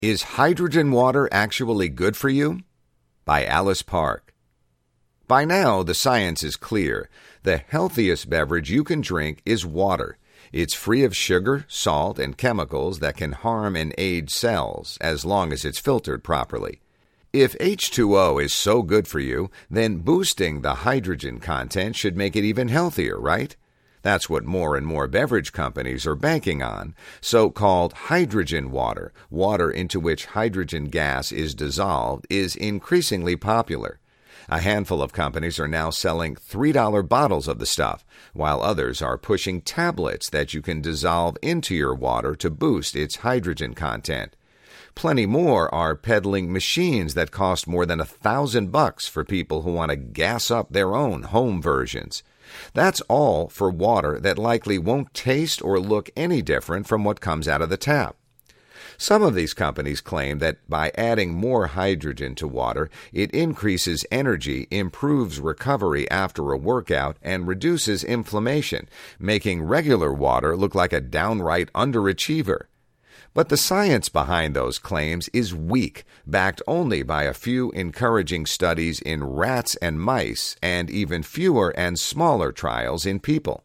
Is hydrogen water actually good for you? By Alice Park. By now, the science is clear. The healthiest beverage you can drink is water. It's free of sugar, salt, and chemicals that can harm and age cells, as long as it's filtered properly. If H2O is so good for you, then boosting the hydrogen content should make it even healthier, right? That's what more and more beverage companies are banking on. So-called hydrogen water, water into which hydrogen gas is dissolved, is increasingly popular. A handful of companies are now selling $3 bottles of the stuff, while others are pushing tablets that you can dissolve into your water to boost its hydrogen content. Plenty more are peddling machines that cost more than $1,000 for people who want to gas up their own home versions. That's all for water that likely won't taste or look any different from what comes out of the tap. Some of these companies claim that by adding more hydrogen to water, it increases energy, improves recovery after a workout, and reduces inflammation, making regular water look like a downright underachiever. But the science behind those claims is weak, backed only by a few encouraging studies in rats and mice, and even fewer and smaller trials in people.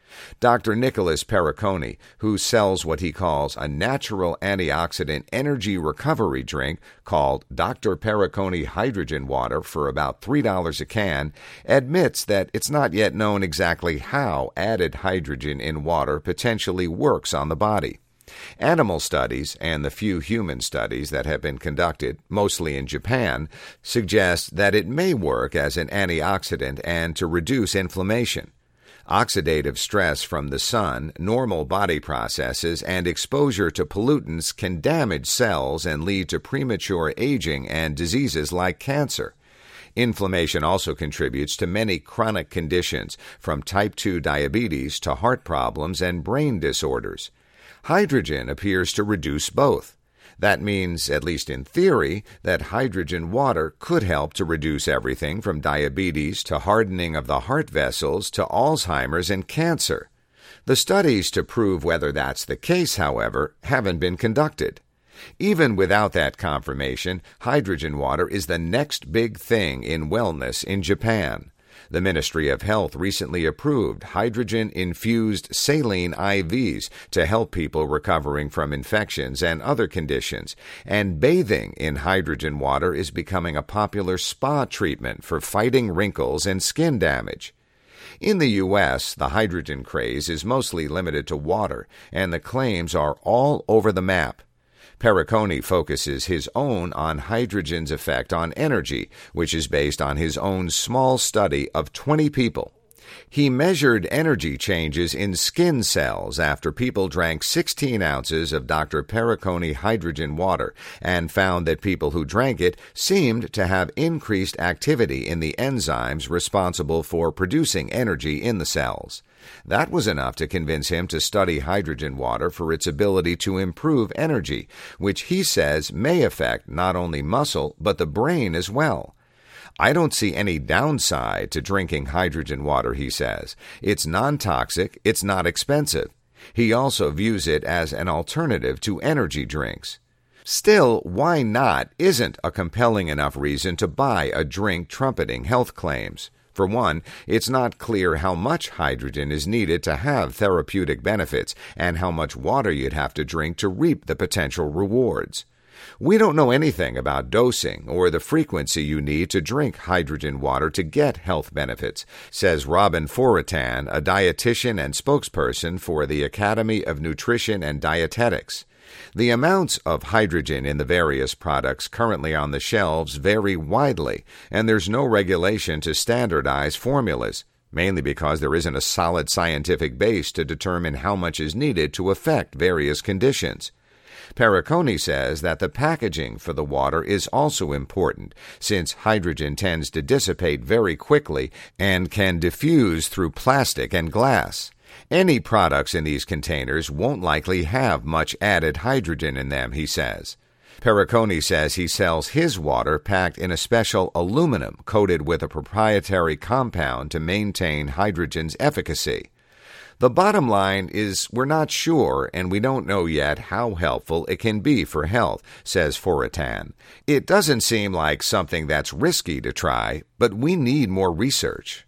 Dr. Nicholas Perricone, who sells what he calls a natural antioxidant energy recovery drink called Dr. Perricone Hydrogen Water for about $3 a can, admits that it's not yet known exactly how added hydrogen in water potentially works on the body. Animal studies and the few human studies that have been conducted, mostly in Japan, suggest that it may work as an antioxidant and to reduce inflammation. Oxidative stress from the sun, normal body processes, and exposure to pollutants can damage cells and lead to premature aging and diseases like cancer. Inflammation also contributes to many chronic conditions, from type 2 diabetes to heart problems and brain disorders. Hydrogen appears to reduce both. That means, at least in theory, that hydrogen water could help to reduce everything from diabetes to hardening of the heart vessels to Alzheimer's and cancer. The studies to prove whether that's the case, however, haven't been conducted. Even without that confirmation, hydrogen water is the next big thing in wellness in Japan. The Ministry of Health recently approved hydrogen-infused saline IVs to help people recovering from infections and other conditions, and bathing in hydrogen water is becoming a popular spa treatment for fighting wrinkles and skin damage. In the U.S., the hydrogen craze is mostly limited to water, and the claims are all over the map. Perricone focuses his own on hydrogen's effect on energy, which is based on his own small study of 20 people. He measured energy changes in skin cells after people drank 16 ounces of Dr. Perricone hydrogen water and found that people who drank it seemed to have increased activity in the enzymes responsible for producing energy in the cells. That was enough to convince him to study hydrogen water for its ability to improve energy, which he says may affect not only muscle but the brain as well. I don't see any downside to drinking hydrogen water, he says. It's non-toxic, it's not expensive. He also views it as an alternative to energy drinks. Still, why not isn't a compelling enough reason to buy a drink trumpeting health claims. For one, it's not clear how much hydrogen is needed to have therapeutic benefits and how much water you'd have to drink to reap the potential rewards. We don't know anything about dosing or the frequency you need to drink hydrogen water to get health benefits, says Robin Foritan, a dietitian and spokesperson for the Academy of Nutrition and Dietetics. The amounts of hydrogen in the various products currently on the shelves vary widely, and there's no regulation to standardize formulas, mainly because there isn't a solid scientific base to determine how much is needed to affect various conditions. Perricone says that the packaging for the water is also important, since hydrogen tends to dissipate very quickly and can diffuse through plastic and glass. Any products in these containers won't likely have much added hydrogen in them, he says. Perricone says he sells his water packed in a special aluminum coated with a proprietary compound to maintain hydrogen's efficacy. The bottom line is we're not sure and we don't know yet how helpful it can be for health, says Forotan. It doesn't seem like something that's risky to try, but we need more research.